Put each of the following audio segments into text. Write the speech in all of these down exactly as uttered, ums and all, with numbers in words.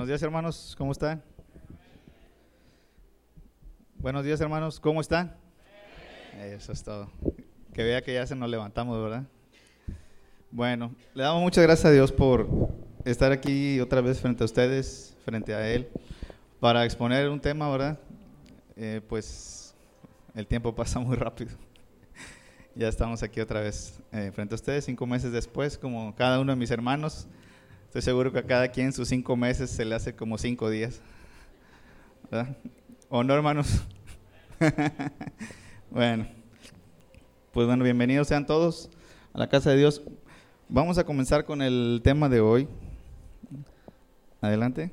Buenos días, hermanos, ¿cómo están? Buenos días, hermanos, ¿cómo están? Eso es todo. Que vea que ya se nos levantamos, ¿verdad? Bueno, le damos muchas gracias a Dios por estar aquí otra vez frente a ustedes, frente a Él, para exponer un tema, ¿verdad? Eh, pues el tiempo pasa muy rápido. Ya estamos aquí otra vez eh, frente a ustedes, cinco meses después, como cada uno de mis hermanos. Estoy seguro que a cada quien sus cinco meses se le hace como cinco días, ¿verdad? ¿O no, hermanos? Bueno, pues bueno, bienvenidos sean todos a la casa de Dios. Vamos a comenzar con el tema de hoy. Adelante.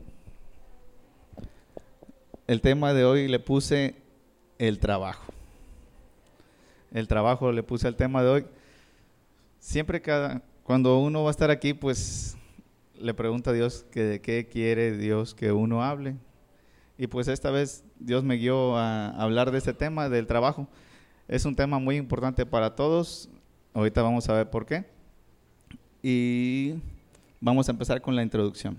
El tema de hoy le puse el trabajo. El trabajo le puse al tema de hoy. Siempre cada, cuando uno va a estar aquí, pues le pregunta a Dios que de qué quiere Dios que uno hable. Y pues esta vez Dios me guió a hablar de este tema, del trabajo. Es un tema muy importante para todos. Ahorita vamos a ver por qué. Y vamos a empezar con la introducción.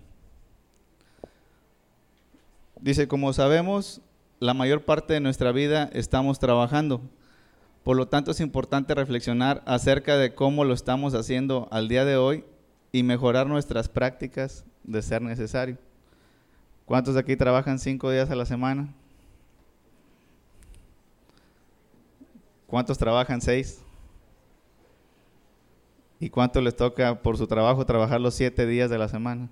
Dice, como sabemos, la mayor parte de nuestra vida estamos trabajando. Por lo tanto, es importante reflexionar acerca de cómo lo estamos haciendo al día de hoy y mejorar nuestras prácticas de ser necesario. ¿Cuántos de aquí trabajan cinco días a la semana? ¿Cuántos trabajan seis? ¿Y cuántos les toca por su trabajo trabajar los siete días de la semana?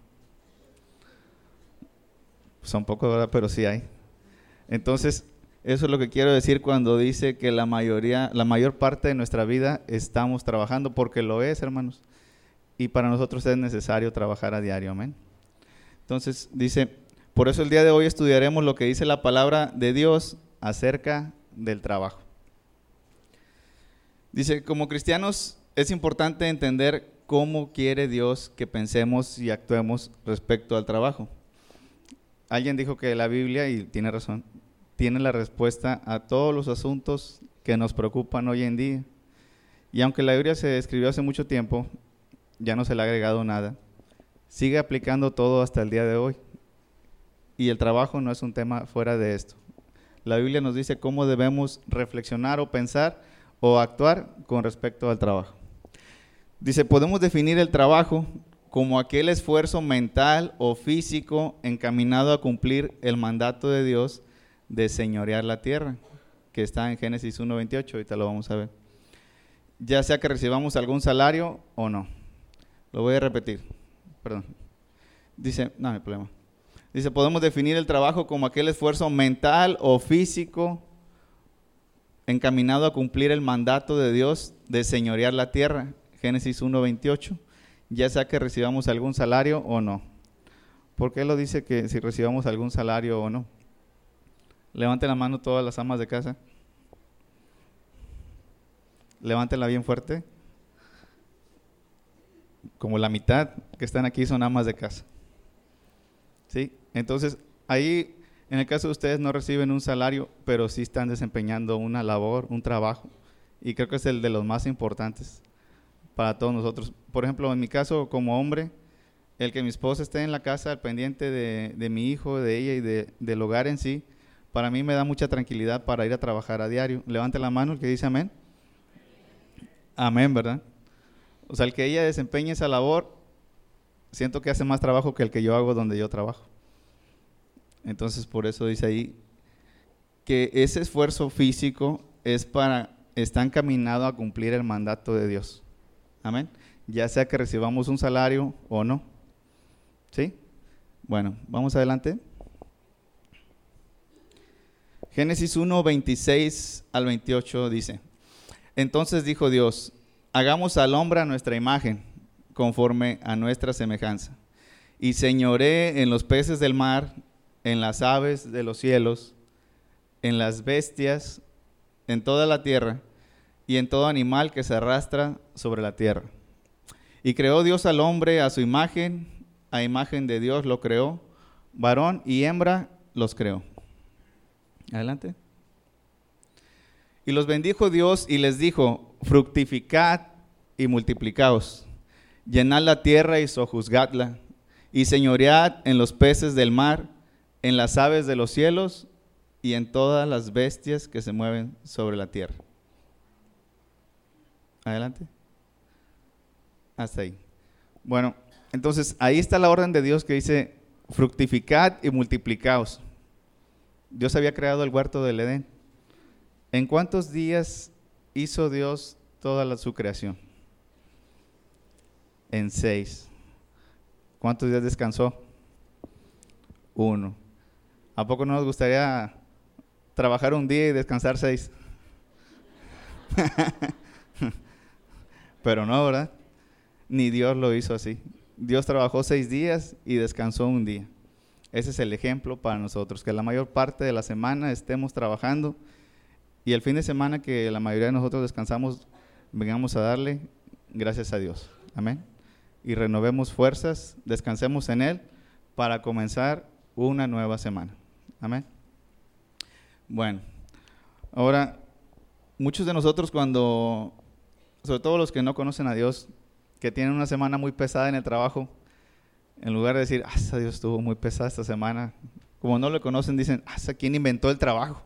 Son pocos, ¿verdad? Pero sí hay. Entonces, eso es lo que quiero decir cuando dice que la mayoría, la mayor parte de nuestra vida estamos trabajando, porque lo es, hermanos. Y para nosotros es necesario trabajar a diario, amén. Entonces, dice, por eso el día de hoy estudiaremos lo que dice la palabra de Dios acerca del trabajo. Dice, como cristianos es importante entender cómo quiere Dios que pensemos y actuemos respecto al trabajo. Alguien dijo que la Biblia, y tiene razón, tiene la respuesta a todos los asuntos que nos preocupan hoy en día. Y aunque la Biblia se escribió hace mucho tiempo, ya no se le ha agregado nada, sigue aplicando todo hasta el día de hoy. Y el trabajo no es un tema fuera de esto. La Biblia nos dice cómo debemos reflexionar o pensar o actuar con respecto al trabajo. Dice, podemos definir el trabajo como aquel esfuerzo mental o físico encaminado a cumplir el mandato de Dios de señorear la tierra, que está en Génesis uno veintiocho, ahorita lo vamos a ver. Ya sea que recibamos algún salario o no. Lo voy a repetir, perdón. Dice, no, no hay problema. Dice, podemos definir el trabajo como aquel esfuerzo mental o físico encaminado a cumplir el mandato de Dios de señorear la tierra, Génesis uno veintiocho, ya sea que recibamos algún salario o no. ¿Por qué lo dice que si recibamos algún salario o no? Levanten la mano todas las amas de casa. Levántenla bien fuerte. Como la mitad que están aquí son amas de casa. ¿Sí? Entonces, ahí, en el caso de ustedes, no reciben un salario, pero sí están desempeñando una labor, un trabajo. Y creo que es el de los más importantes para todos nosotros. Por ejemplo, en mi caso, como hombre, el que mi esposa esté en la casa al pendiente de, de mi hijo, de ella y de, del hogar en sí, para mí me da mucha tranquilidad para ir a trabajar a diario. Levante la mano el que dice amén. Amén, ¿verdad? O sea, el que ella desempeñe esa labor, siento que hace más trabajo que el que yo hago donde yo trabajo. Entonces, por eso dice ahí que ese esfuerzo físico es para, está encaminado a cumplir el mandato de Dios. Amén. Ya sea que recibamos un salario o no. ¿Sí? Bueno, vamos adelante. Génesis uno, veintiséis al veintiocho dice, entonces dijo Dios, hagamos al hombre a nuestra imagen, conforme a nuestra semejanza, y señoree en los peces del mar, en las aves de los cielos, en las bestias, en toda la tierra, y en todo animal que se arrastra sobre la tierra. Y creó Dios al hombre a su imagen, a imagen de Dios lo creó, varón y hembra los creó. Adelante. Y los bendijo Dios y les dijo, fructificad y multiplicaos, llenad la tierra y sojuzgadla, y señoread en los peces del mar, en las aves de los cielos y en todas las bestias que se mueven sobre la tierra. Adelante. Hasta ahí. Bueno, entonces ahí está la orden de Dios que dice, fructificad y multiplicaos. Dios había creado el huerto del Edén. ¿En cuántos días hizo Dios toda la, su creación? En seis. ¿Cuántos días descansó? Uno. ¿A poco no nos gustaría trabajar un día y descansar seis? Pero no, ¿verdad? Ni Dios lo hizo así. Dios trabajó seis días y descansó un día. Ese es el ejemplo para nosotros, que la mayor parte de la semana estemos trabajando y el fin de semana que la mayoría de nosotros descansamos, vengamos a darle gracias a Dios. Amén. Y renovemos fuerzas, descansemos en Él para comenzar una nueva semana. Amén. Bueno, ahora, muchos de nosotros cuando, sobre todo los que no conocen a Dios, que tienen una semana muy pesada en el trabajo, en lugar de decir, ah, Dios estuvo muy pesada esta semana, como no lo conocen, dicen, ah, ¿quién inventó el trabajo?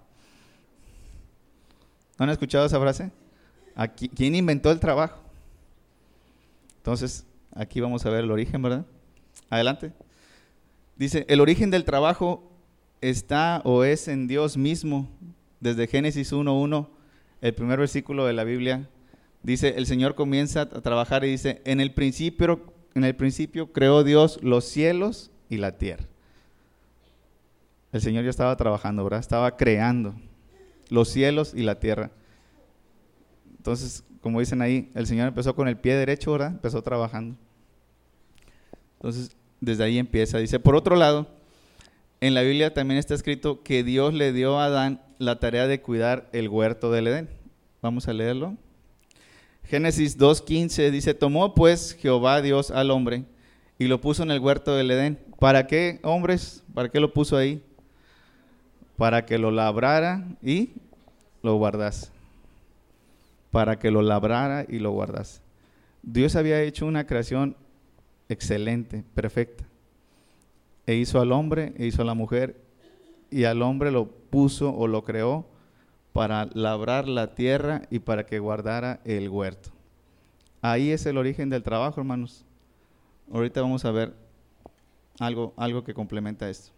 ¿No han escuchado esa frase? Aquí, ¿quién inventó el trabajo? Entonces, aquí vamos a ver el origen, ¿verdad? Adelante. Dice, el origen del trabajo está o es en Dios mismo. Desde Génesis uno uno, el primer versículo de la Biblia, dice, el Señor comienza a trabajar y dice, en el principio, en el principio creó Dios los cielos y la tierra. El Señor ya estaba trabajando, ¿verdad? Estaba creando los cielos y la tierra. Entonces, como dicen ahí, el Señor empezó con el pie derecho, ¿verdad? Empezó trabajando. Entonces, desde ahí empieza. Dice, por otro lado, en la Biblia también está escrito que Dios le dio a Adán la tarea de cuidar el huerto del Edén. Vamos a leerlo. Génesis dos quince dice, tomó pues Jehová Dios al hombre y lo puso en el huerto del Edén. ¿Para qué, hombres? ¿Para qué lo puso ahí? Para que lo labrara y lo guardase. Para que lo labrara y lo guardase. Dios había hecho una creación excelente, perfecta. E hizo al hombre, e hizo a la mujer, y al hombre lo puso o lo creó para labrar la tierra y para que guardara el huerto. Ahí es el origen del trabajo, hermanos. Ahorita vamos a ver algo, algo que complementa esto.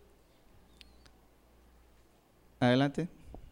Adelante.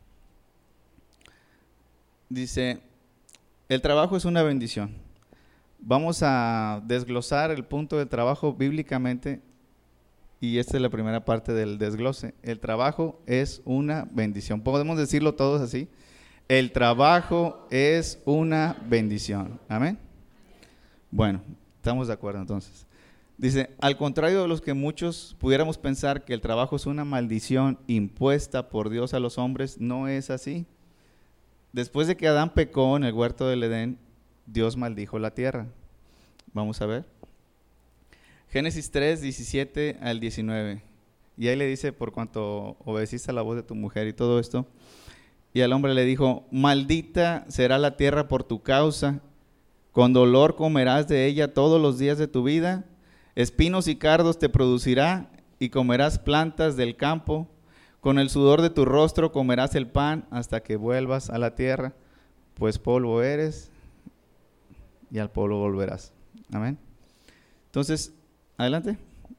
Dice, el trabajo es una bendición. Vamos a desglosar el punto del trabajo bíblicamente y esta es la primera parte del desglose. El trabajo es una bendición. ¿Podemos decirlo todos así? El trabajo es una bendición. Amén. Bueno, estamos de acuerdo entonces. Dice, al contrario de los que muchos pudiéramos pensar que el trabajo es una maldición impuesta por Dios a los hombres, no es así. Después de que Adán pecó en el huerto del Edén, Dios maldijo la tierra. Vamos a ver. Génesis tres, diecisiete al diecinueve. Y ahí le dice, por cuanto obedeciste a la voz de tu mujer y todo esto. Y al hombre le dijo, maldita será la tierra por tu causa, con dolor comerás de ella todos los días de tu vida, espinos y cardos te producirá, y comerás plantas del campo, con el sudor de tu rostro comerás el pan hasta que vuelvas a la tierra, pues polvo eres, y al polvo volverás. Amén. Entonces, adelante.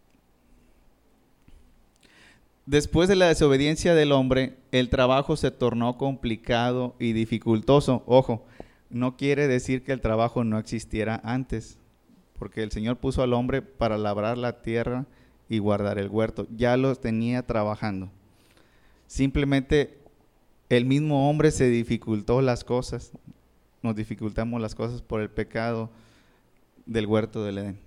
Después de la desobediencia del hombre, el trabajo se tornó complicado y dificultoso. Ojo, no quiere decir que el trabajo no existiera antes, porque el Señor puso al hombre para labrar la tierra y guardar el huerto. Ya lo tenía trabajando. Simplemente el mismo hombre se dificultó las cosas. Nos dificultamos las cosas por el pecado del huerto del Edén.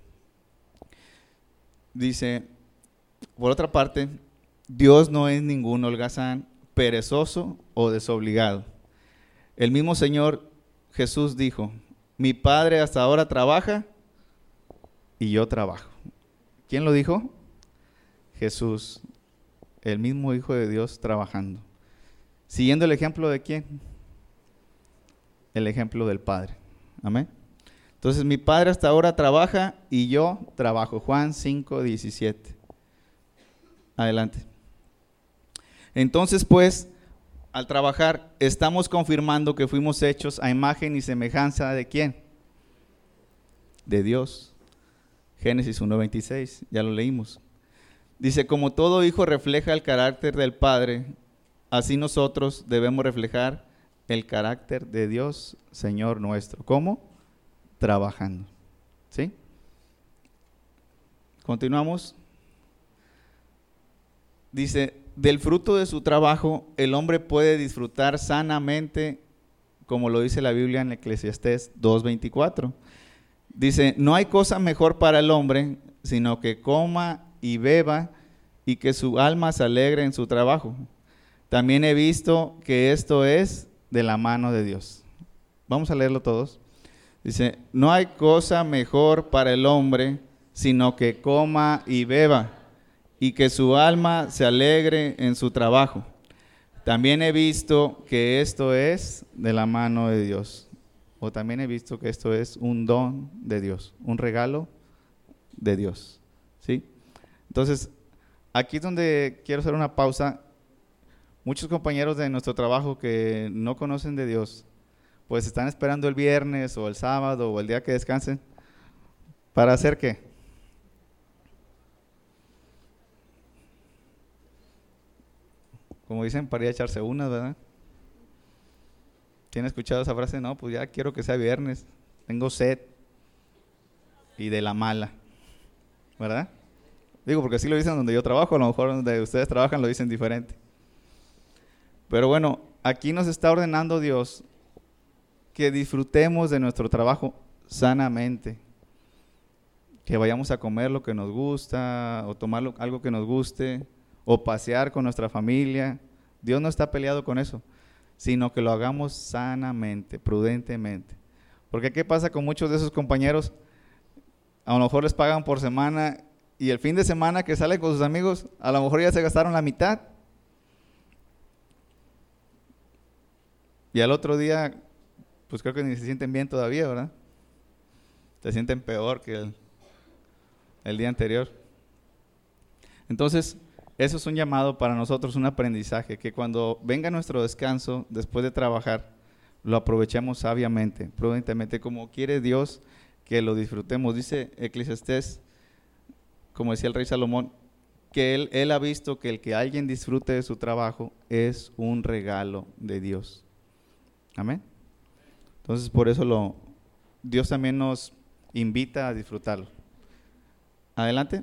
Dice, por otra parte, Dios no es ningún holgazán, perezoso o desobligado. El mismo Señor Jesús dijo, mi Padre hasta ahora trabaja y yo trabajo. ¿Quién lo dijo? Jesús, el mismo Hijo de Dios trabajando. ¿Siguiendo el ejemplo de quién? El ejemplo del Padre. Amén. Entonces mi padre hasta ahora trabaja y yo trabajo. Juan cinco, diecisiete. Adelante. Entonces pues, al trabajar, estamos confirmando que fuimos hechos a imagen y semejanza ¿de quién? De Dios. Génesis uno, veintiséis, ya lo leímos. Dice, como todo hijo refleja el carácter del Padre, así nosotros debemos reflejar el carácter de Dios, Señor nuestro. ¿Cómo? Trabajando. ¿Sí? Continuamos. Dice, del fruto de su trabajo, el hombre puede disfrutar sanamente, como lo dice la Biblia en Eclesiastés dos, veinticuatro. Dice, no hay cosa mejor para el hombre, sino que coma y beba y que su alma se alegre en su trabajo. También he visto que esto es de la mano de Dios. Vamos a leerlo todos. Dice, no hay cosa mejor para el hombre, sino que coma y beba y que su alma se alegre en su trabajo. También he visto que esto es de la mano de Dios. O también he visto que esto es un don de Dios, un regalo de Dios. ¿Sí? Entonces, aquí es donde quiero hacer una pausa. Muchos compañeros de nuestro trabajo que no conocen de Dios, pues están esperando el viernes o el sábado o el día que descansen. ¿Para hacer qué? Como dicen, para ir a echarse unas, ¿verdad? ¿Quién ha escuchado esa frase? No, pues ya quiero que sea viernes, tengo sed y de la mala, ¿verdad? Digo, porque así lo dicen donde yo trabajo, a lo mejor donde ustedes trabajan lo dicen diferente. Pero bueno, aquí nos está ordenando Dios que disfrutemos de nuestro trabajo sanamente, que vayamos a comer lo que nos gusta, o tomar lo- algo que nos guste, o pasear con nuestra familia. Dios no está peleado con eso, sino que lo hagamos sanamente, prudentemente. Porque ¿qué pasa con muchos de esos compañeros? A lo mejor les pagan por semana y el fin de semana que salen con sus amigos, a lo mejor ya se gastaron la mitad. Y al otro día, pues creo que ni se sienten bien todavía, ¿verdad? Se sienten peor que el, el día anterior. Entonces, eso es un llamado para nosotros, un aprendizaje, que cuando venga nuestro descanso, después de trabajar, lo aprovechemos sabiamente, prudentemente, como quiere Dios que lo disfrutemos. Dice Eclesiastés, como decía el rey Salomón, que él, él ha visto que el que alguien disfrute de su trabajo es un regalo de Dios. Amén. Entonces, por eso lo, Dios también nos invita a disfrutarlo. Adelante.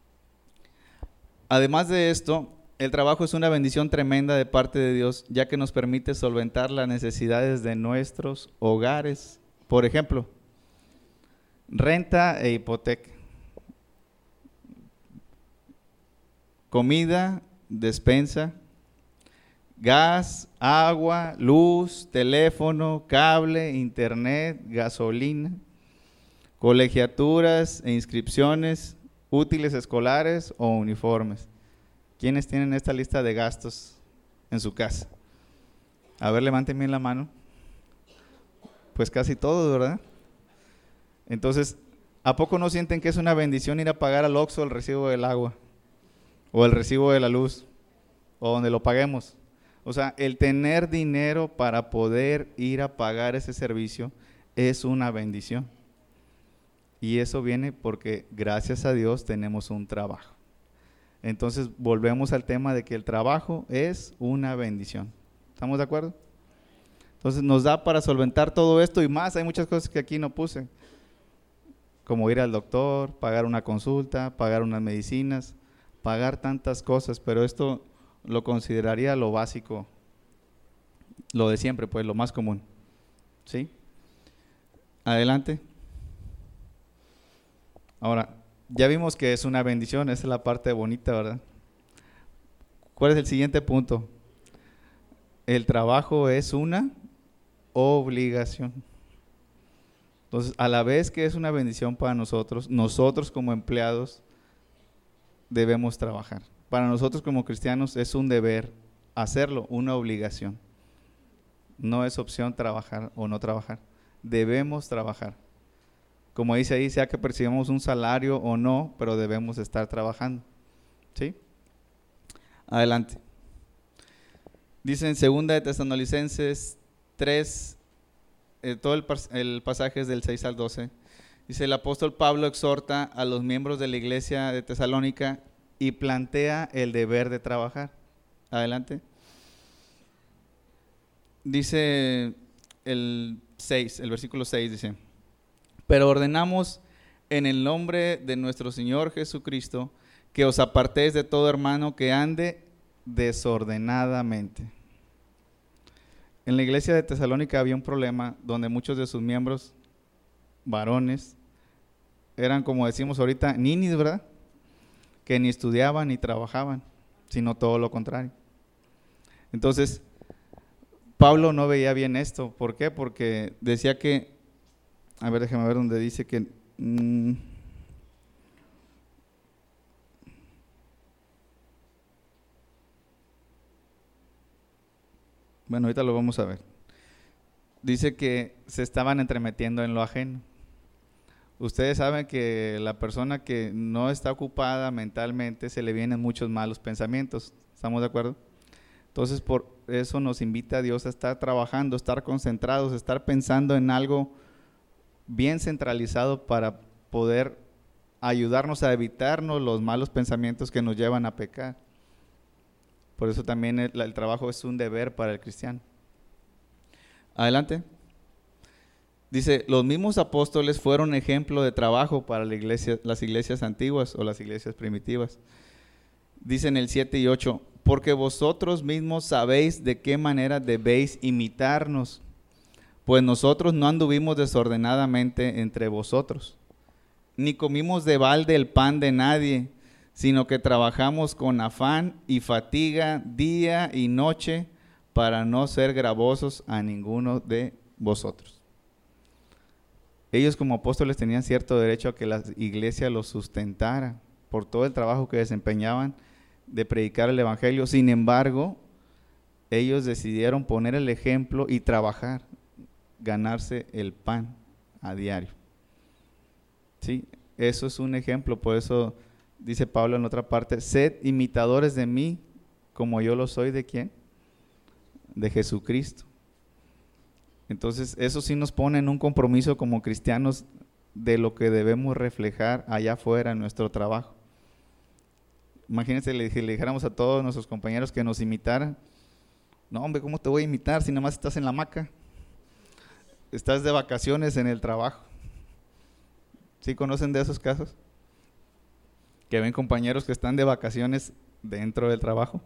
Además de esto, el trabajo es una bendición tremenda de parte de Dios, ya que nos permite solventar las necesidades de nuestros hogares. Por ejemplo, renta e hipoteca, comida, despensa, gas, agua, luz, teléfono, cable, internet, gasolina, colegiaturas e inscripciones, útiles escolares o uniformes. ¿Quiénes tienen esta lista de gastos en su casa? A ver, levanten bien la mano. Pues casi todos, ¿verdad? Entonces, ¿a poco no sienten que es una bendición ir a pagar al Oxxo el recibo del agua? O el recibo de la luz, o donde lo paguemos. O sea, el tener dinero para poder ir a pagar ese servicio es una bendición. Y eso viene porque gracias a Dios tenemos un trabajo. Entonces volvemos al tema de que el trabajo es una bendición. ¿Estamos de acuerdo? Entonces nos da para solventar todo esto y más. Hay muchas cosas que aquí no puse, como ir al doctor, pagar una consulta, pagar unas medicinas, pagar tantas cosas, pero esto lo consideraría lo básico, lo de siempre, pues lo más común. ¿Sí? Adelante. Ahora, ya vimos que es una bendición, esa es la parte bonita, ¿verdad? ¿Cuál es el siguiente punto? El trabajo es una obligación. Entonces, a la vez que es una bendición para nosotros, nosotros como empleados debemos trabajar. Para nosotros como cristianos es un deber hacerlo, una obligación. No es opción trabajar o no trabajar. Debemos trabajar. Como dice ahí, sea que percibamos un salario o no, pero debemos estar trabajando. ¿Sí? Adelante. Dice en segunda de Tesalonicenses tres, eh, todo el, el pasaje es del seis al doce. Dice, el apóstol Pablo exhorta a los miembros de la iglesia de Tesalónica y plantea el deber de trabajar. Adelante. Dice el seis, el versículo seis dice, pero ordenamos en el nombre de nuestro Señor Jesucristo que os apartéis de todo hermano que ande desordenadamente. En la iglesia de Tesalónica había un problema donde muchos de sus miembros, varones, eran, como decimos ahorita, ninis, ¿verdad? Que ni estudiaban ni trabajaban, sino todo lo contrario. Entonces, Pablo no veía bien esto. ¿Por qué? Porque decía que, a ver, déjame ver donde dice que... Mmm, bueno, ahorita lo vamos a ver. Dice que se estaban entremetiendo en lo ajeno. Ustedes saben que la persona que no está ocupada mentalmente se le vienen muchos malos pensamientos. ¿Estamos de acuerdo? Entonces, por eso nos invita a Dios a estar trabajando, estar concentrados, estar pensando en algo bien centralizado para poder ayudarnos a evitarnos los malos pensamientos que nos llevan a pecar. Por eso también el, el trabajo es un deber para el cristiano. Adelante. Dice, los mismos apóstoles fueron ejemplo de trabajo para la iglesia, las iglesias antiguas o las iglesias primitivas. Dicen el siete y ocho, porque vosotros mismos sabéis de qué manera debéis imitarnos, pues nosotros no anduvimos desordenadamente entre vosotros, ni comimos de balde el pan de nadie, sino que trabajamos con afán y fatiga día y noche para no ser gravosos a ninguno de vosotros. Ellos como apóstoles tenían cierto derecho a que la iglesia los sustentara por todo el trabajo que desempeñaban de predicar el evangelio. Sin embargo, ellos decidieron poner el ejemplo y trabajar, ganarse el pan a diario. ¿Sí? Eso es un ejemplo, por eso dice Pablo en otra parte, sed imitadores de mí como yo lo soy de ¿quién? De Jesucristo. Entonces, eso sí nos pone en un compromiso como cristianos de lo que debemos reflejar allá afuera en nuestro trabajo. Imagínense, le, le dijéramos a todos nuestros compañeros que nos imitaran. No, hombre, ¿cómo te voy a imitar si nomás estás en la hamaca? Estás de vacaciones en el trabajo. ¿Sí conocen de esos casos? Que ven compañeros que están de vacaciones dentro del trabajo.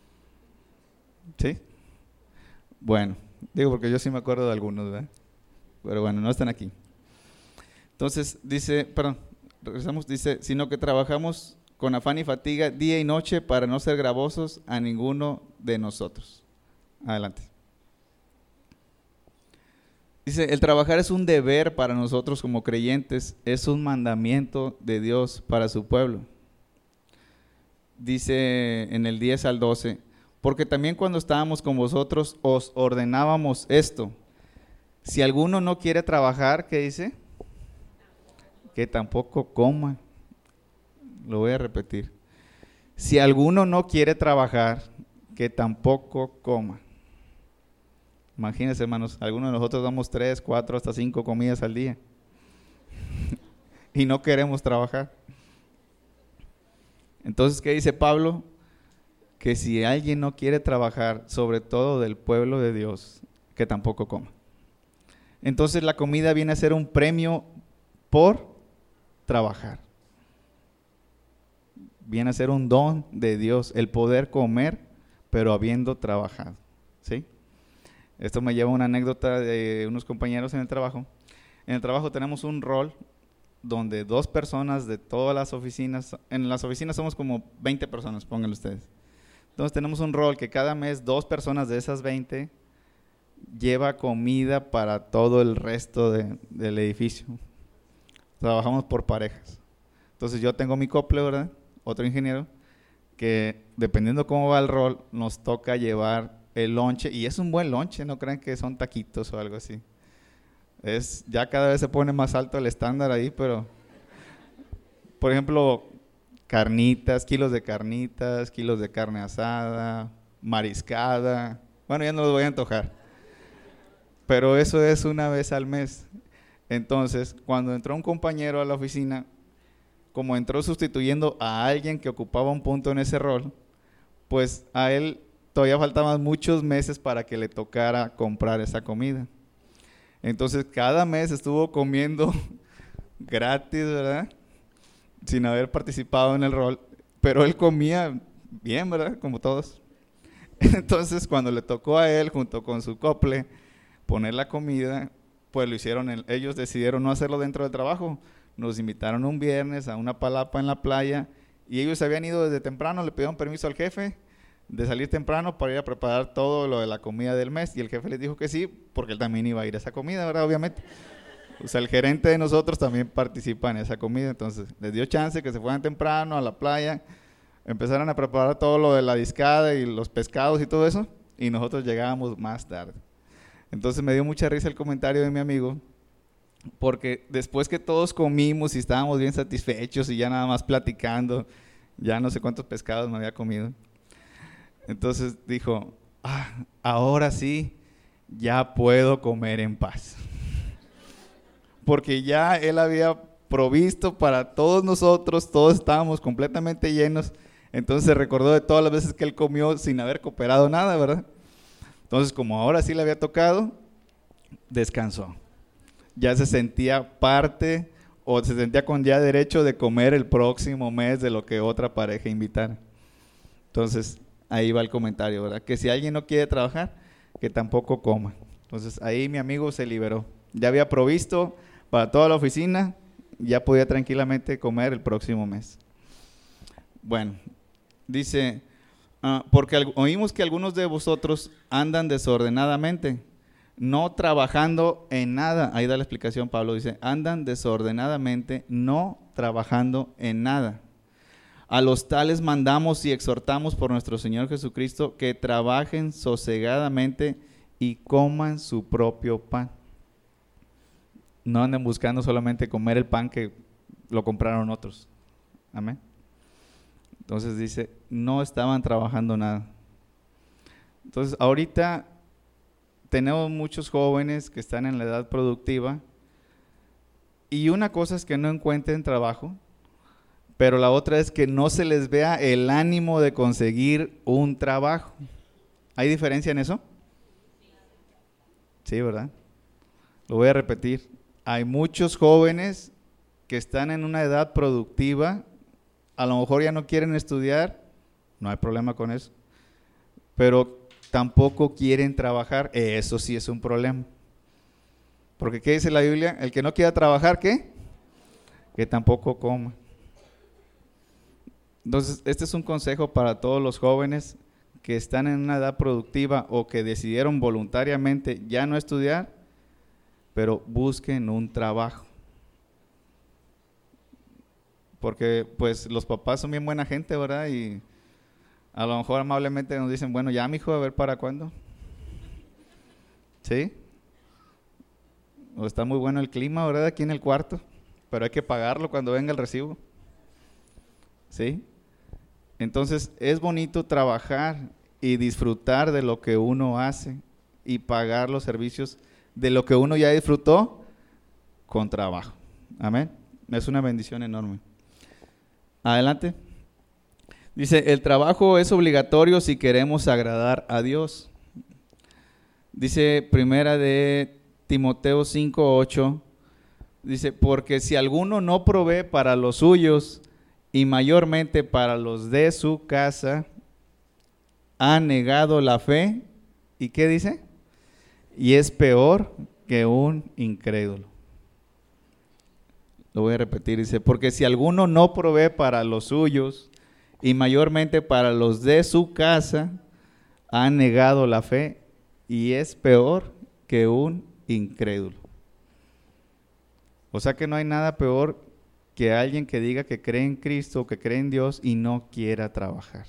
¿Sí? Bueno. Digo porque yo sí me acuerdo de algunos, ¿verdad? Pero bueno, no están aquí. Entonces dice, perdón, regresamos, dice, sino que trabajamos con afán y fatiga día y noche para no ser gravosos a ninguno de nosotros. Adelante. Dice, el trabajar es un deber para nosotros como creyentes, es un mandamiento de Dios para su pueblo. Dice en el diez al doce, porque también cuando estábamos con vosotros os ordenábamos esto. Si alguno no quiere trabajar, ¿qué dice? Que tampoco coma. Lo voy a repetir. Si alguno no quiere trabajar, que tampoco coma. Imagínense, hermanos, algunos de nosotros damos tres, cuatro, hasta cinco comidas al día. Y no queremos trabajar. Entonces, ¿qué dice Pablo? Que si alguien no quiere trabajar, sobre todo del pueblo de Dios, que tampoco coma. Entonces la comida viene a ser un premio por trabajar. Viene a ser un don de Dios, el poder comer, pero habiendo trabajado. ¿Sí? Esto me lleva a una anécdota de unos compañeros en el trabajo. En el trabajo tenemos un rol donde dos personas de todas las oficinas, en las oficinas somos como veinte personas, pónganlo ustedes. Entonces tenemos un rol que cada mes dos personas de esas veinte lleva comida para todo el resto de, del edificio. Trabajamos por parejas. Entonces yo tengo mi cople, ¿verdad? Otro ingeniero, que dependiendo cómo va el rol, nos toca llevar el lonche, y es un buen lonche, no crean que son taquitos o algo así. Es, ya cada vez se pone más alto el estándar ahí, pero, por ejemplo, carnitas, kilos de carnitas, kilos de carne asada, mariscada. Bueno, ya no los voy a antojar. Pero eso es una vez al mes. Entonces, cuando entró un compañero a la oficina, como entró sustituyendo a alguien que ocupaba un punto en ese rol, pues a él todavía faltaban muchos meses para que le tocara comprar esa comida. Entonces, cada mes estuvo comiendo gratis, ¿verdad? Sin haber participado en el rol, pero él comía bien, ¿verdad? Como todos. Entonces, cuando le tocó a él, junto con su cople, poner la comida, pues lo hicieron, el, ellos decidieron no hacerlo dentro del trabajo. Nos invitaron un viernes a una palapa en la playa y ellos habían ido desde temprano, le pidieron permiso al jefe de salir temprano para ir a preparar todo lo de la comida del mes y el jefe les dijo que sí, porque él también iba a ir a esa comida, ¿verdad? Obviamente. O sea, el gerente de nosotros también participa en esa comida, entonces les dio chance que se fueran temprano a la playa, empezaron a preparar todo lo de la discada y los pescados y todo eso, y nosotros llegábamos más tarde. Entonces me dio mucha risa el comentario de mi amigo, porque después que todos comimos y estábamos bien satisfechos y ya nada más platicando, ya no sé cuántos pescados me había comido, entonces dijo, ah, ahora sí, ya puedo comer en paz. Porque ya él había provisto para todos nosotros, todos estábamos completamente llenos, entonces se recordó de todas las veces que él comió sin haber cooperado nada, ¿verdad? Entonces, como ahora sí le había tocado, descansó. Ya se sentía parte o se sentía con ya derecho de comer el próximo mes de lo que otra pareja invitara. Entonces, ahí va el comentario, ¿verdad? Que si alguien no quiere trabajar, que tampoco coma. Entonces, ahí mi amigo se liberó. Ya había provisto para toda la oficina, ya podía tranquilamente comer el próximo mes. Bueno, dice, uh, porque oímos que algunos de vosotros andan desordenadamente, no trabajando en nada. Ahí da la explicación Pablo, dice, andan desordenadamente, no trabajando en nada. A los tales mandamos y exhortamos por nuestro Señor Jesucristo que trabajen sosegadamente y coman su propio pan. No anden buscando solamente comer el pan que lo compraron otros. Amén. Entonces dice, no estaban trabajando nada. Entonces ahorita tenemos muchos jóvenes que están en la edad productiva y una cosa es que no encuentren trabajo, pero la otra es que no se les vea el ánimo de conseguir un trabajo. ¿Hay diferencia en eso? Sí, ¿verdad? Lo voy a repetir. Hay muchos jóvenes que están en una edad productiva, a lo mejor ya no quieren estudiar, no hay problema con eso, pero tampoco quieren trabajar, eso sí es un problema. Porque ¿qué dice la Biblia? El que no quiera trabajar, ¿qué? Que tampoco coma. Entonces, este es un consejo para todos los jóvenes que están en una edad productiva o que decidieron voluntariamente ya no estudiar, pero busquen un trabajo. Porque pues los papás son bien buena gente, ¿verdad? Y a lo mejor amablemente nos dicen, bueno, ya mijo, a ver para cuándo. ¿Sí? O está muy bueno el clima, ¿verdad? Aquí en el cuarto, pero hay que pagarlo cuando venga el recibo. ¿Sí? Entonces es bonito trabajar y disfrutar de lo que uno hace y pagar los servicios de lo que uno ya disfrutó con trabajo. Amén. Es una bendición enorme. Adelante. Dice, el trabajo es obligatorio si queremos agradar a Dios. Dice primera de Timoteo cinco ocho, dice, porque si alguno no provee para los suyos y mayormente para los de su casa, ha negado la fe, ¿y qué dice? Y es peor que un incrédulo. Lo voy a repetir, dice, porque si alguno no provee para los suyos y mayormente para los de su casa, ha negado la fe y es peor que un incrédulo. O sea que no hay nada peor que alguien que diga que cree en Cristo, que cree en Dios y no quiera trabajar.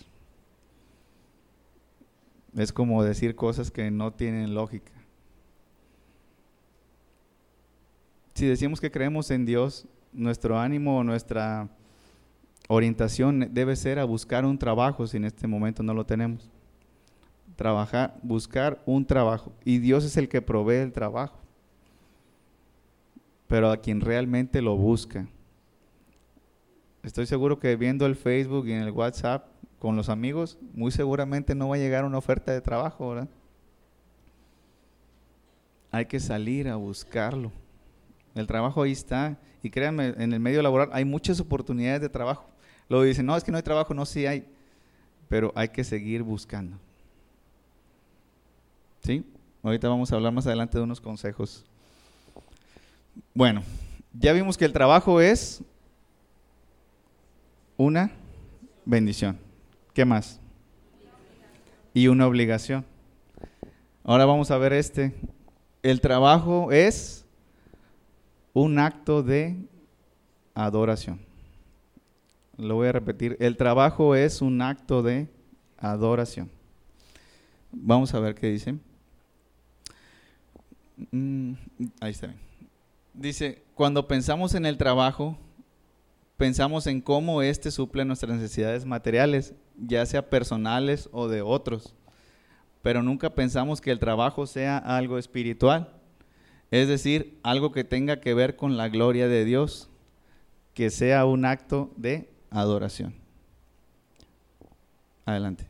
Es como decir cosas que no tienen lógica. Si decimos que creemos en Dios, nuestro ánimo o nuestra orientación debe ser a buscar un trabajo si en este momento no lo tenemos. Trabajar, buscar un trabajo. Y Dios es el que provee el trabajo, pero a quien realmente lo busca. Estoy seguro que viendo el Facebook y en el WhatsApp con los amigos, muy seguramente no va a llegar una oferta de trabajo, ¿verdad? Hay que salir a buscarlo. El trabajo ahí está, y créanme, en el medio laboral hay muchas oportunidades de trabajo. Luego dicen, no, es que no hay trabajo, no, sí hay, pero hay que seguir buscando. ¿Sí? Ahorita vamos a hablar más adelante de unos consejos. Bueno, ya vimos que el trabajo es una bendición. ¿Qué más? Y una obligación. Ahora vamos a ver este. El trabajo es un acto de adoración. Lo voy a repetir. El trabajo es un acto de adoración. Vamos a ver qué dice. Mm, ahí está bien. Dice, cuando pensamos en el trabajo, pensamos en cómo éste suple nuestras necesidades materiales, ya sea personales o de otros, pero nunca pensamos que el trabajo sea algo espiritual, es decir, algo que tenga que ver con la gloria de Dios, que sea un acto de adoración. Adelante.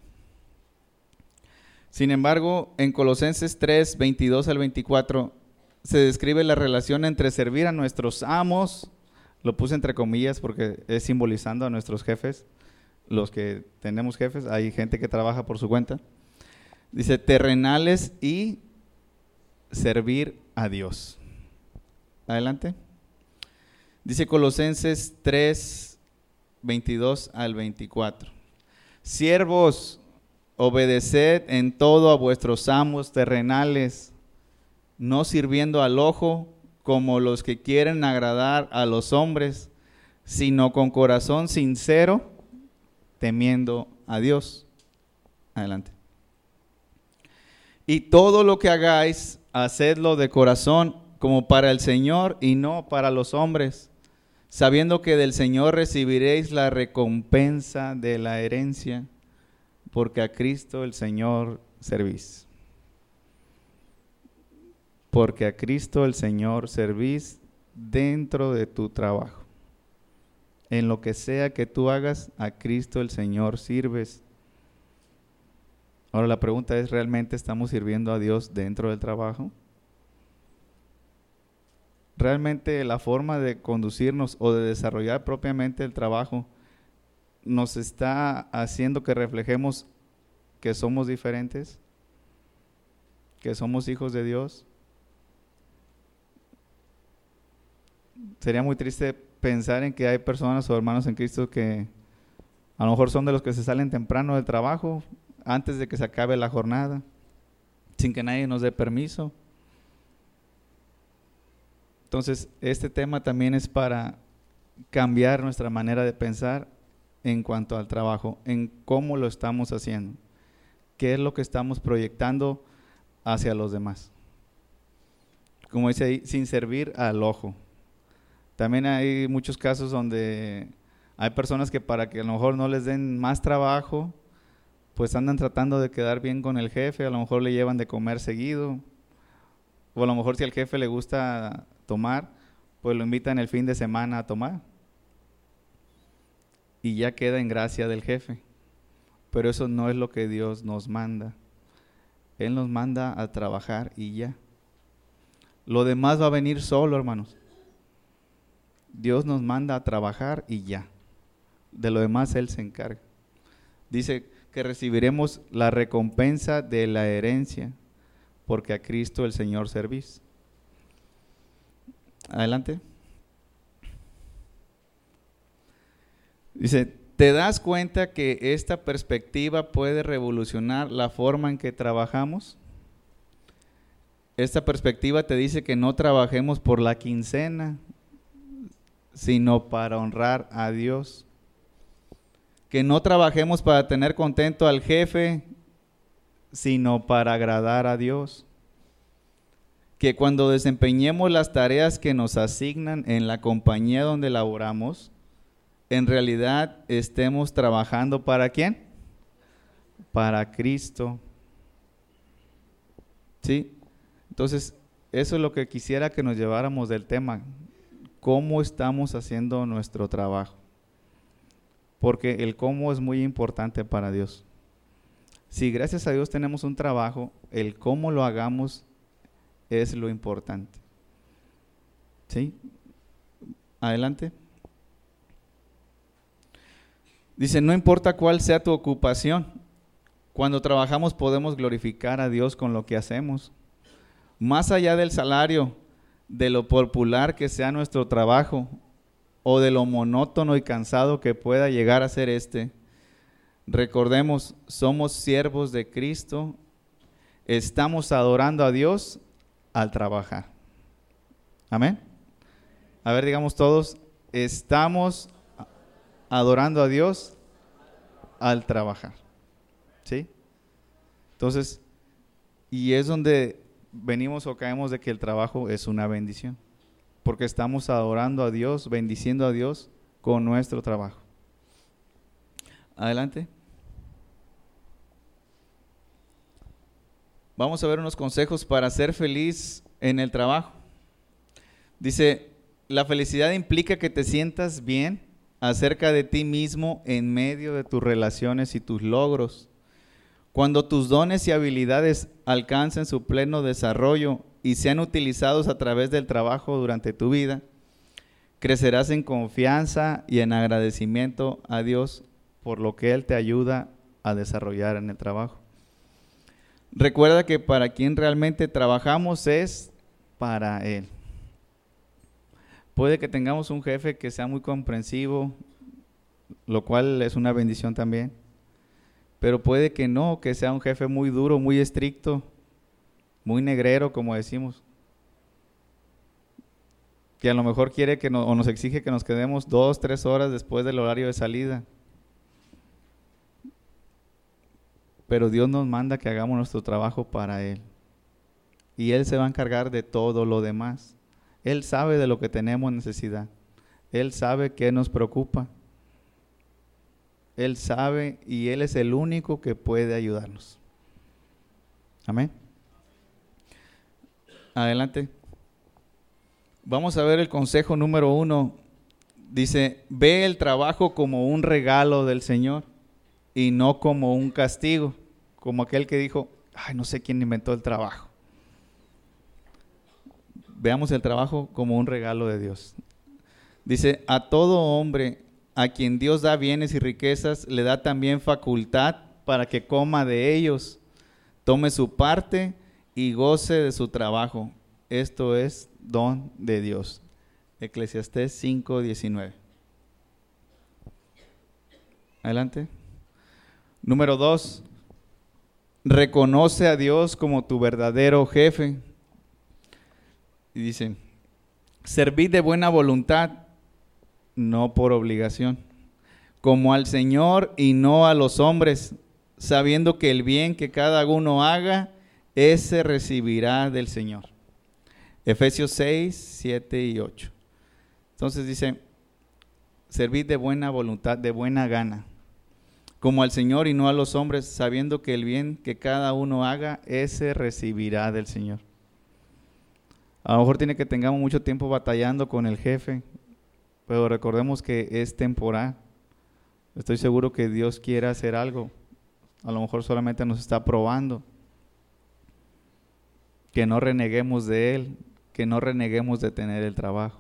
Sin embargo, en Colosenses tres, veintidós al veinticuatro, se describe la relación entre servir a nuestros amos, lo puse entre comillas porque es simbolizando a nuestros jefes, los que tenemos jefes, hay gente que trabaja por su cuenta. Dice, terrenales y servir a Dios. Adelante. Dice Colosenses tres, veintidós al veinticuatro. Siervos, obedeced en todo a vuestros amos terrenales, no sirviendo al ojo como los que quieren agradar a los hombres, sino con corazón sincero, temiendo a Dios. Adelante. Y todo lo que hagáis, hacedlo de corazón, como para el Señor y no para los hombres, sabiendo que del Señor recibiréis la recompensa de la herencia, porque a Cristo el Señor servís. Porque a Cristo el Señor servís dentro de tu trabajo. En lo que sea que tú hagas, a Cristo el Señor sirves. Ahora la pregunta es, ¿realmente estamos sirviendo a Dios dentro del trabajo? ¿Realmente la forma de conducirnos o de desarrollar propiamente el trabajo nos está haciendo que reflejemos que somos diferentes? ¿Que somos hijos de Dios? Sería muy triste pensar en que hay personas o hermanos en Cristo que a lo mejor son de los que se salen temprano del trabajo, antes de que se acabe la jornada, sin que nadie nos dé permiso. Entonces, este tema también es para cambiar nuestra manera de pensar en cuanto al trabajo, en cómo lo estamos haciendo, qué es lo que estamos proyectando hacia los demás. Como dice ahí, sin servir al ojo. También hay muchos casos donde hay personas que para que a lo mejor no les den más trabajo, pues andan tratando de quedar bien con el jefe, a lo mejor le llevan de comer seguido, o a lo mejor si al jefe le gusta tomar, pues lo invitan el fin de semana a tomar. Y ya queda en gracia del jefe. Pero eso no es lo que Dios nos manda. Él nos manda a trabajar y ya. Lo demás va a venir solo, hermanos. Dios nos manda a trabajar y ya. De lo demás Él se encarga. Dice que recibiremos la recompensa de la herencia, porque a Cristo el Señor servís. Adelante. Dice, ¿te das cuenta que esta perspectiva puede revolucionar la forma en que trabajamos? Esta perspectiva te dice que no trabajemos por la quincena, sino para honrar a Dios. Que no trabajemos para tener contento al jefe, sino para agradar a Dios. que cuando desempeñemos las tareas que nos asignan en la compañía donde laboramos, en realidad estemos trabajando ¿para quién? Para Cristo. ¿Sí? Entonces, eso es lo que quisiera que nos lleváramos del tema. ¿Cómo estamos haciendo nuestro trabajo? Porque el cómo es muy importante para Dios. Si gracias a Dios tenemos un trabajo, el cómo lo hagamos es lo importante. ¿Sí? Adelante. Dice, no importa cuál sea tu ocupación, cuando trabajamos podemos glorificar a Dios con lo que hacemos. Más allá del salario, de lo popular que sea nuestro trabajo, o de lo monótono y cansado que pueda llegar a ser este, recordemos, somos siervos de Cristo, estamos adorando a Dios al trabajar. Amén. A ver, digamos todos, estamos adorando a Dios al trabajar. ¿Sí? Entonces, y es donde venimos o caemos de que el trabajo es una bendición, porque estamos adorando a Dios, bendiciendo a Dios con nuestro trabajo. Adelante. Vamos a ver unos consejos para ser feliz en el trabajo. Dice, la felicidad implica que te sientas bien acerca de ti mismo en medio de tus relaciones y tus logros. Cuando tus dones y habilidades alcancen su pleno desarrollo y sean utilizados a través del trabajo durante tu vida, crecerás en confianza y en agradecimiento a Dios por lo que Él te ayuda a desarrollar en el trabajo. Recuerda que para quien realmente trabajamos es para Él. Puede que tengamos un jefe que sea muy comprensivo, lo cual es una bendición también. Pero puede que no, que sea un jefe muy duro, muy estricto, muy negrero, como decimos. Que a lo mejor quiere que no, o nos exige que nos quedemos dos, tres horas después del horario de salida. Pero Dios nos manda que hagamos nuestro trabajo para Él. Y Él se va a encargar de todo lo demás. Él sabe de lo que tenemos necesidad. Él sabe qué nos preocupa. Él sabe y Él es el único que puede ayudarnos. Amén. Adelante. Vamos a ver el consejo número uno. Dice, ve el trabajo como un regalo del Señor y no como un castigo. Como aquel que dijo, ay, no sé quién inventó el trabajo. Veamos el trabajo como un regalo de Dios. Dice, a todo hombre a quien Dios da bienes y riquezas, le da también facultad para que coma de ellos, tome su parte y goce de su trabajo. Esto es don de Dios. Eclesiastés cinco diecinueve. Adelante. Número dos. Reconoce a Dios como tu verdadero jefe. Y dice, servid de buena voluntad, no por obligación, como al Señor y no a los hombres, sabiendo que el bien que cada uno haga, ese recibirá del Señor. Efesios seis, siete y ocho. Entonces dice, servid de buena voluntad, de buena gana, como al Señor y no a los hombres, sabiendo que el bien que cada uno haga, ese recibirá del Señor. A lo mejor tiene que tengamos mucho tiempo batallando con el jefe, pero recordemos que es temporal. Estoy seguro que Dios quiere hacer algo. A lo mejor solamente nos está probando. Que no reneguemos de Él, que no reneguemos de tener el trabajo.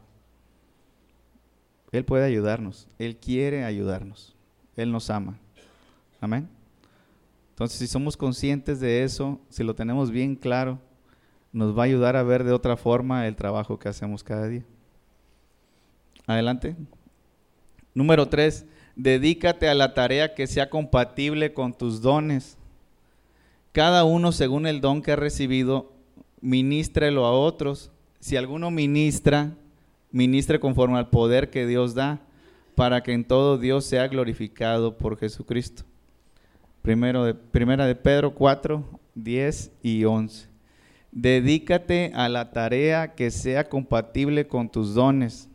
Él puede ayudarnos, Él quiere ayudarnos, Él nos ama. Amén. Entonces, si somos conscientes de eso, si lo tenemos bien claro, nos va a ayudar a ver de otra forma el trabajo que hacemos cada día. Adelante. Número tres, dedícate a la tarea que sea compatible con tus dones. Cada uno según el don que ha recibido, ministrelo a otros. Si alguno ministra, ministre conforme al poder que Dios da, para que en todo Dios sea glorificado por Jesucristo. Primero de, primera de Pedro cuatro, diez y once. Dedícate a la tarea que sea compatible con tus dones.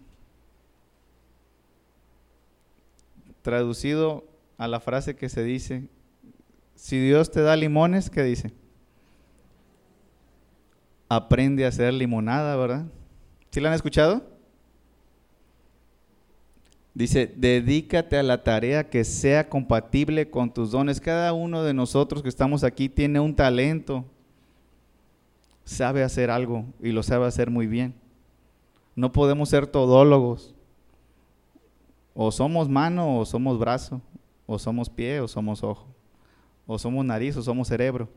Traducido a la frase que se dice, si Dios te da limones, ¿qué dice? Aprende a hacer limonada, ¿verdad? ¿Sí la han escuchado? Dice, dedícate a la tarea que sea compatible con tus dones. Cada uno de nosotros que estamos aquí tiene un talento, sabe hacer algo y lo sabe hacer muy bien. No podemos ser todólogos. O somos mano o somos brazo, o somos pie o somos ojo, o somos nariz o somos cerebro.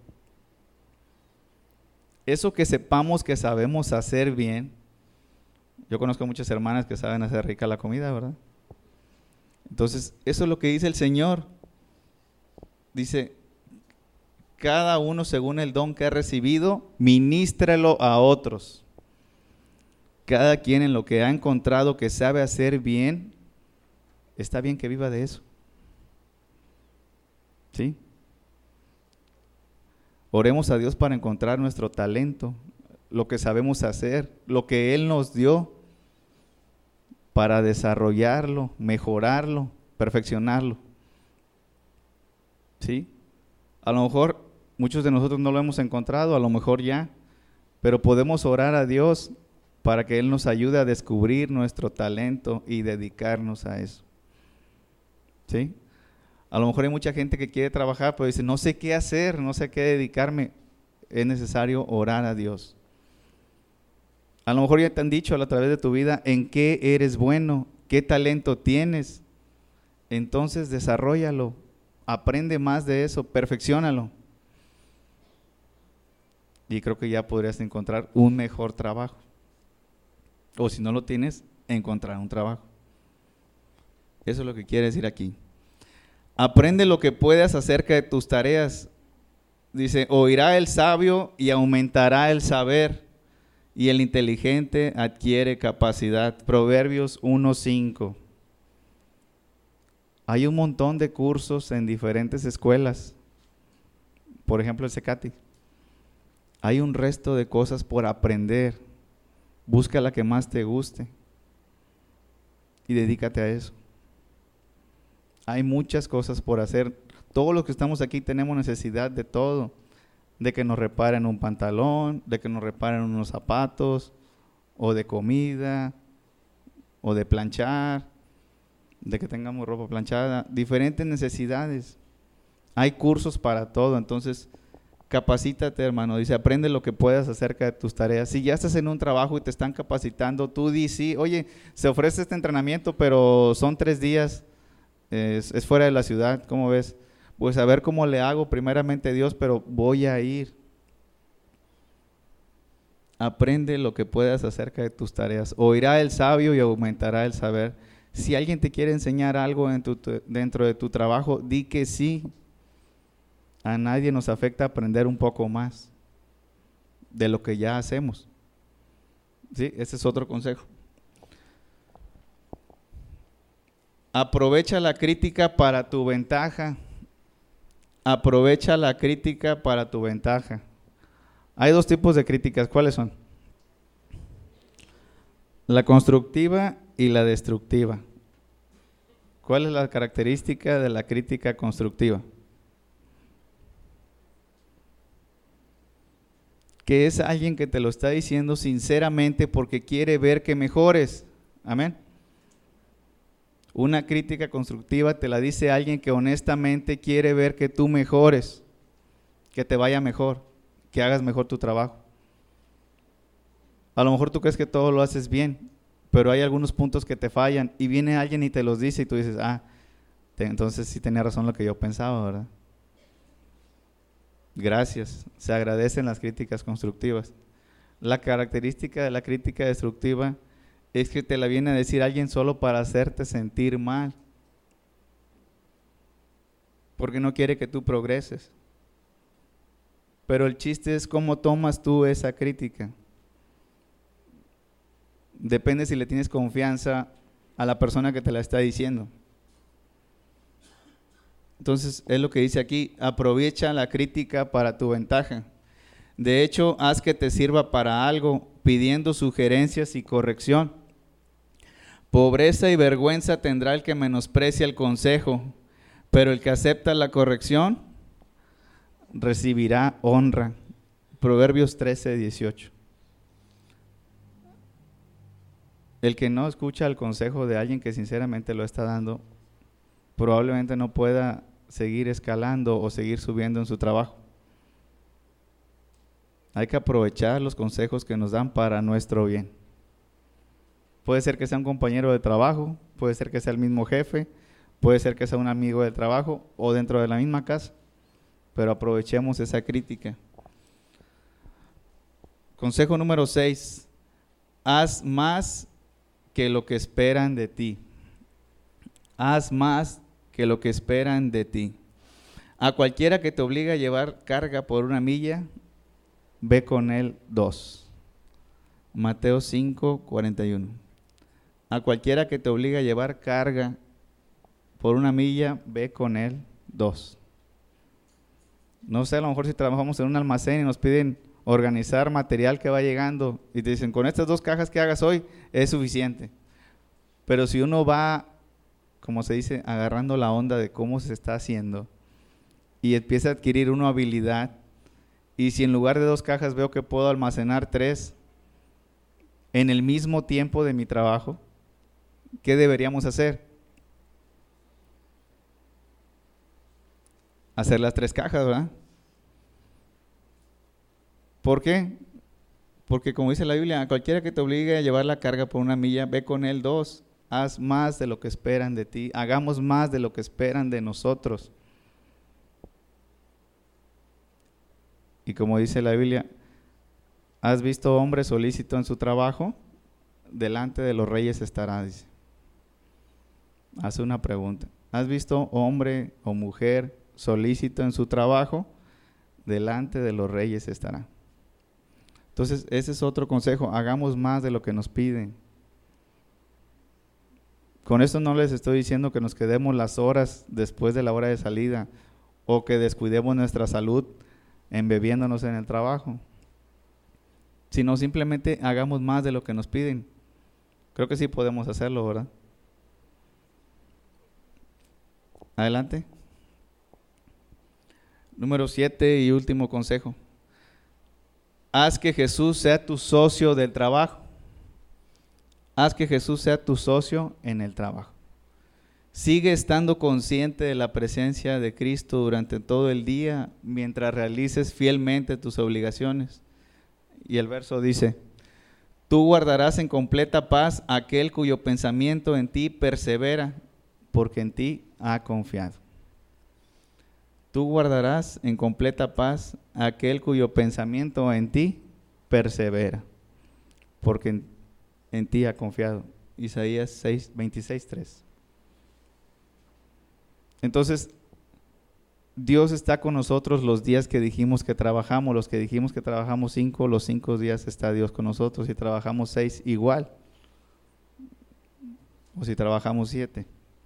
Eso que sepamos que sabemos hacer bien. Yo conozco muchas hermanas que saben hacer rica la comida, ¿verdad? Entonces, eso es lo que dice el Señor. Dice, cada uno según el don que ha recibido, ministrelo a otros. Cada quien en lo que ha encontrado que sabe hacer bien, está bien que viva de eso. ¿Sí? Oremos a Dios para encontrar nuestro talento, lo que sabemos hacer, lo que Él nos dio, para desarrollarlo, mejorarlo, perfeccionarlo. ¿Sí? A lo mejor muchos de nosotros no lo hemos encontrado, a lo mejor ya, pero podemos orar a Dios para que Él nos ayude a descubrir nuestro talento y dedicarnos a eso. ¿Sí? A lo mejor hay mucha gente que quiere trabajar, pero dice, no sé qué hacer, no sé a qué dedicarme. Es necesario orar a Dios. A lo mejor ya te han dicho a través de tu vida en qué eres bueno, qué talento tienes. Entonces desarróllalo, aprende más de eso, perfecciónalo. Y creo que ya podrías encontrar un mejor trabajo. O si no lo tienes, encontrar un trabajo. Eso es lo que quiere decir aquí. Aprende lo que puedas acerca de tus tareas. Dice, oirá el sabio y aumentará el saber, y el inteligente adquiere capacidad. Proverbios uno cinco. Hay un montón de cursos en diferentes escuelas. Por ejemplo, el CECATI. Hay un resto de cosas por aprender. Busca la que más te guste y dedícate a eso. Hay muchas cosas por hacer. Todos los que estamos aquí tenemos necesidad de todo. De que nos reparen un pantalón, de que nos reparen unos zapatos, o de comida, o de planchar, de que tengamos ropa planchada, diferentes necesidades. Hay cursos para todo, entonces capacítate, hermano. Dice, aprende lo que puedas acerca de tus tareas. Si ya estás en un trabajo y te están capacitando, tú di sí, oye, se ofrece este entrenamiento, pero son tres días, es, es fuera de la ciudad, ¿cómo ves? Pues a ver cómo le hago, primeramente Dios, pero voy a ir. Aprende lo que puedas acerca de tus tareas. Oirá el sabio y aumentará el saber. Si alguien te quiere enseñar algo en tu, dentro de tu trabajo, di que sí. A nadie nos afecta aprender un poco más de lo que ya hacemos. ¿Sí? Ese es otro consejo. Aprovecha la crítica para tu ventaja. Aprovecha la crítica para tu ventaja. Hay dos tipos de críticas. ¿Cuáles son? La constructiva y la destructiva. ¿Cuál es la característica de la crítica constructiva? Que es alguien que te lo está diciendo sinceramente porque quiere ver que mejores. Amén. Una crítica constructiva te la dice alguien que honestamente quiere ver que tú mejores, que te vaya mejor, que hagas mejor tu trabajo. A lo mejor tú crees que todo lo haces bien, pero hay algunos puntos que te fallan y viene alguien y te los dice y tú dices, ah, te, entonces sí tenía razón lo que yo pensaba, ¿verdad? Gracias, se agradecen las críticas constructivas. La característica de la crítica destructiva es que te la viene a decir alguien solo para hacerte sentir mal, porque no quiere que tú progreses. Pero el chiste es cómo tomas tú esa crítica. Depende si le tienes confianza a la persona que te la está diciendo. Entonces, es lo que dice aquí, aprovecha la crítica para tu ventaja. De hecho, haz que te sirva para algo, pidiendo sugerencias y corrección. Pobreza y vergüenza tendrá el que menosprecia el consejo, pero el que acepta la corrección recibirá honra. Proverbios trece, dieciocho. El que no escucha el consejo de alguien que sinceramente lo está dando, probablemente no pueda seguir escalando o seguir subiendo en su trabajo. Hay que aprovechar los consejos que nos dan para nuestro bien. Puede ser que sea un compañero de trabajo, puede ser que sea el mismo jefe, puede ser que sea un amigo del trabajo o dentro de la misma casa, pero aprovechemos esa crítica. Consejo número seis, haz más que lo que esperan de ti. Haz más que lo que esperan de ti. A cualquiera que te obligue a llevar carga por una milla, ve con él dos. Mateo cinco, cuarenta y uno. A cualquiera que te obligue a llevar carga por una milla, ve con él dos. No sé, a lo mejor si trabajamos en un almacén y nos piden organizar material que va llegando y te dicen, con estas dos cajas que hagas hoy es suficiente. Pero si uno va, como se dice, agarrando la onda de cómo se está haciendo y empieza a adquirir una habilidad, y si en lugar de dos cajas veo que puedo almacenar tres en el mismo tiempo de mi trabajo, ¿qué deberíamos hacer? Hacer las tres cajas, ¿verdad? ¿Por qué? Porque como dice la Biblia, a cualquiera que te obligue a llevar la carga por una milla, ve con él dos. Haz más de lo que esperan de ti. Hagamos más de lo que esperan de nosotros. Y como dice la Biblia, ¿has visto hombre solícito en su trabajo? Delante de los reyes estará, dice. Hace una pregunta. ¿Has visto hombre o mujer solícito en su trabajo? Delante de los reyes estará. Entonces, ese es otro consejo. Hagamos más de lo que nos piden. Con esto no les estoy diciendo que nos quedemos las horas después de la hora de salida o que descuidemos nuestra salud embebiéndonos en el trabajo, sino simplemente hagamos más de lo que nos piden. Creo que sí podemos hacerlo, ¿verdad? Adelante. Número siete y último consejo. Haz que Jesús sea tu socio del trabajo. Haz que Jesús sea tu socio en el trabajo. Sigue estando consciente de la presencia de Cristo durante todo el día mientras realices fielmente tus obligaciones. Y el verso dice, tú guardarás en completa paz a aquel cuyo pensamiento en ti persevera, porque en ti ha confiado. Tú guardarás en completa paz a aquel cuyo pensamiento en ti persevera, porque en, en ti ha confiado. Isaías seis, veintiséis, tres. Entonces, Dios está con nosotros los días que dijimos que trabajamos, los que dijimos que trabajamos cinco, los cinco días está Dios con nosotros. Si trabajamos seis, igual. O si trabajamos siete.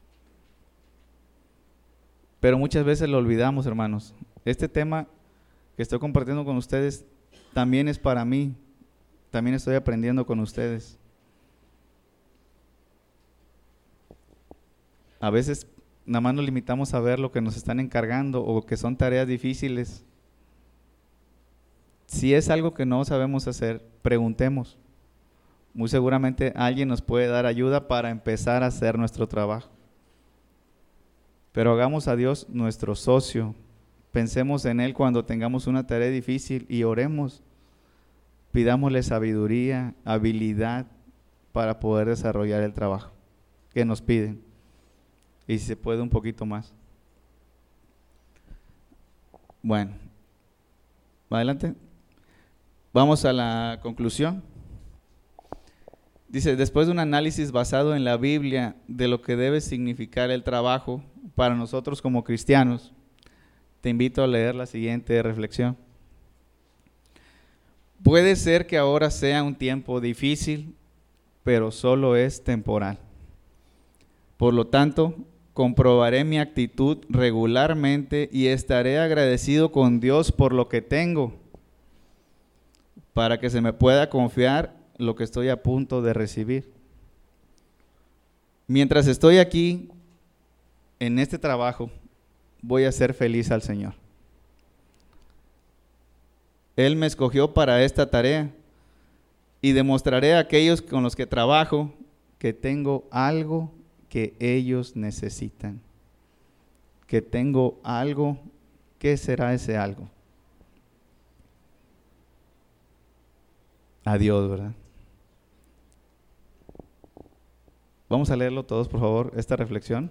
Pero muchas veces lo olvidamos, hermanos. Este tema que estoy compartiendo con ustedes también es para mí. También estoy aprendiendo con ustedes. A veces nada más nos limitamos a ver lo que nos están encargando o que son tareas difíciles. Si es algo que no sabemos hacer, preguntemos. Muy seguramente alguien nos puede dar ayuda para empezar a hacer nuestro trabajo. Pero hagamos a Dios nuestro socio. Pensemos en Él cuando tengamos una tarea difícil y oremos. Pidámosle sabiduría, habilidad para poder desarrollar el trabajo que nos piden. Y si se puede un poquito más. Bueno, adelante. Vamos a la conclusión. Dice, después de un análisis basado en la Biblia de lo que debe significar el trabajo para nosotros como cristianos, te invito a leer la siguiente reflexión. Puede ser que ahora sea un tiempo difícil, pero solo es temporal. Por lo tanto, comprobaré mi actitud regularmente y estaré agradecido con Dios por lo que tengo. para que se me pueda confiar lo que estoy a punto de recibir. Mientras estoy aquí, en este trabajo, voy a ser feliz al Señor. Él me escogió para esta tarea y demostraré a aquellos con los que trabajo que tengo algo que ellos necesitan. Que tengo algo. ¿Qué será ese algo? A Dios, ¿verdad? Vamos a leerlo todos, por favor, esta reflexión.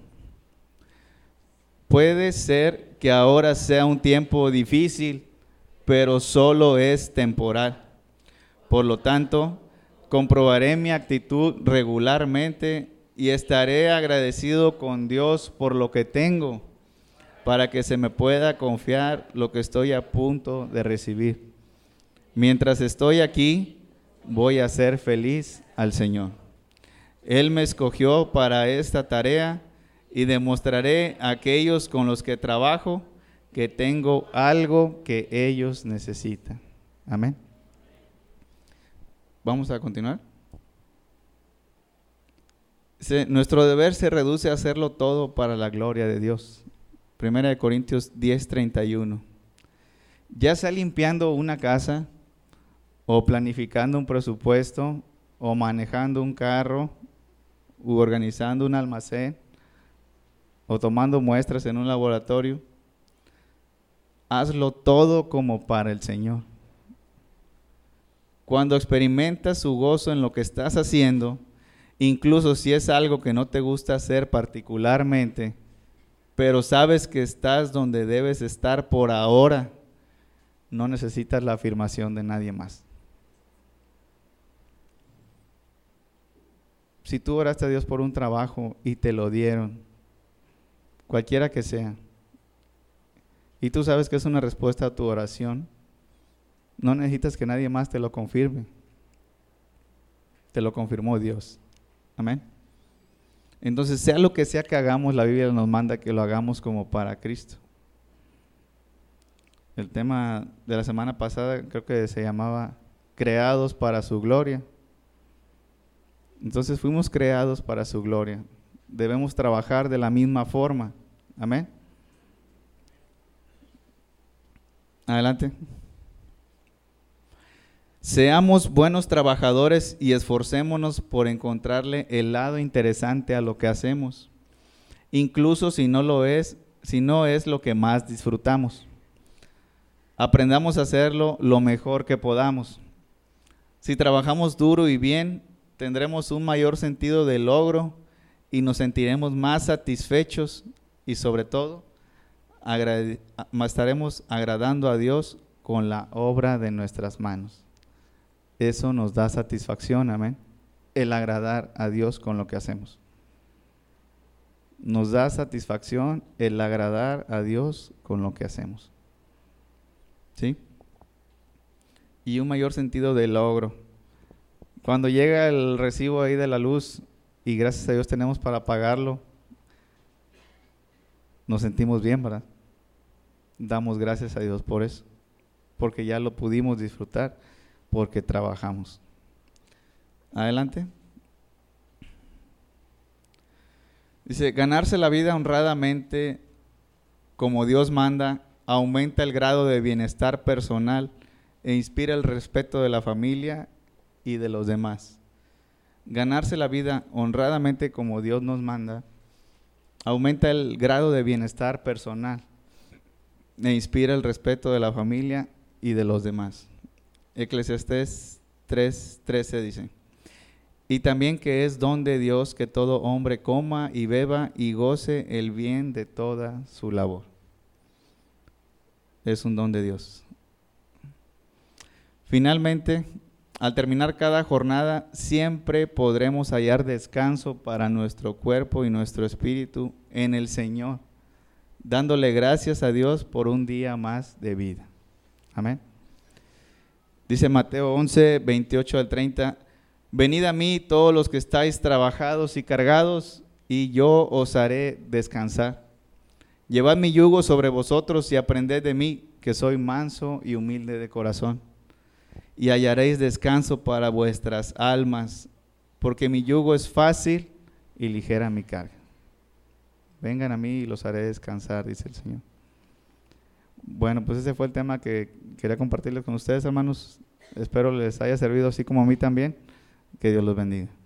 Puede ser que ahora sea un tiempo difícil, pero solo es temporal. Por lo tanto, comprobaré mi actitud regularmente y estaré agradecido con Dios por lo que tengo, para que se me pueda confiar lo que estoy a punto de recibir. Mientras estoy aquí, voy a ser feliz al Señor. Él me escogió para esta tarea y demostraré a aquellos con los que trabajo que tengo algo que ellos necesitan. Amén. Vamos a continuar. Se, nuestro deber se reduce a hacerlo todo para la gloria de Dios. Primera de Corintios diez, treinta y uno. Ya sea limpiando una casa, o planificando un presupuesto, o manejando un carro, u organizando un almacén, o tomando muestras en un laboratorio, hazlo todo como para el Señor. Cuando experimentas su gozo en lo que estás haciendo, incluso si es algo que no te gusta hacer particularmente, pero sabes que estás donde debes estar por ahora, no necesitas la afirmación de nadie más. Si tú oraste a Dios por un trabajo y te lo dieron, cualquiera que sea, y tú sabes que es una respuesta a tu oración, no necesitas que nadie más te lo confirme. Te lo confirmó Dios. Amén. Entonces, sea lo que sea que hagamos, la Biblia nos manda que lo hagamos como para Cristo. El tema de la semana pasada creo que se llamaba creados para su gloria. Entonces fuimos creados para su gloria. Debemos trabajar de la misma forma. Amén. Adelante. Seamos buenos trabajadores y esforcémonos por encontrarle el lado interesante a lo que hacemos, incluso si no lo es, si no es lo que más disfrutamos. Aprendamos a hacerlo lo mejor que podamos. Si trabajamos duro y bien, tendremos un mayor sentido de logro y nos sentiremos más satisfechos y sobre todo agrade- estaremos agradando a Dios con la obra de nuestras manos. Eso nos da satisfacción, amén. El agradar a Dios con lo que hacemos. Nos da satisfacción el agradar a Dios con lo que hacemos. ¿Sí? Y un mayor sentido de logro. Cuando llega el recibo ahí de la luz y gracias a Dios tenemos para pagarlo, nos sentimos bien, ¿verdad? Damos gracias a Dios por eso, porque ya lo pudimos disfrutar, porque trabajamos. Adelante. Dice, ganarse la vida honradamente como Dios manda, aumenta el grado de bienestar personal e inspira el respeto de la familia y de los demás. Ganarse la vida honradamente como Dios nos manda, aumenta el grado de bienestar personal e inspira el respeto de la familia y de los demás. Eclesiastés tres trece dice, y también que es don de Dios que todo hombre coma y beba y goce el bien de toda su labor. Es un don de Dios. Finalmente, al terminar cada jornada, siempre podremos hallar descanso para nuestro cuerpo y nuestro espíritu en el Señor, dándole gracias a Dios por un día más de vida. Amén. Dice Mateo once, veintiocho al treinta, venid a mí todos los que estáis trabajados y cargados, y yo os haré descansar. Llevad mi yugo sobre vosotros y aprended de mí, que soy manso y humilde de corazón, y hallaréis descanso para vuestras almas, porque mi yugo es fácil y ligera mi carga. Vengan a mí y los haré descansar, dice el Señor. Bueno, pues ese fue el tema que quería compartirles con ustedes, hermanos. Espero les haya servido así como a mí también. Que Dios los bendiga.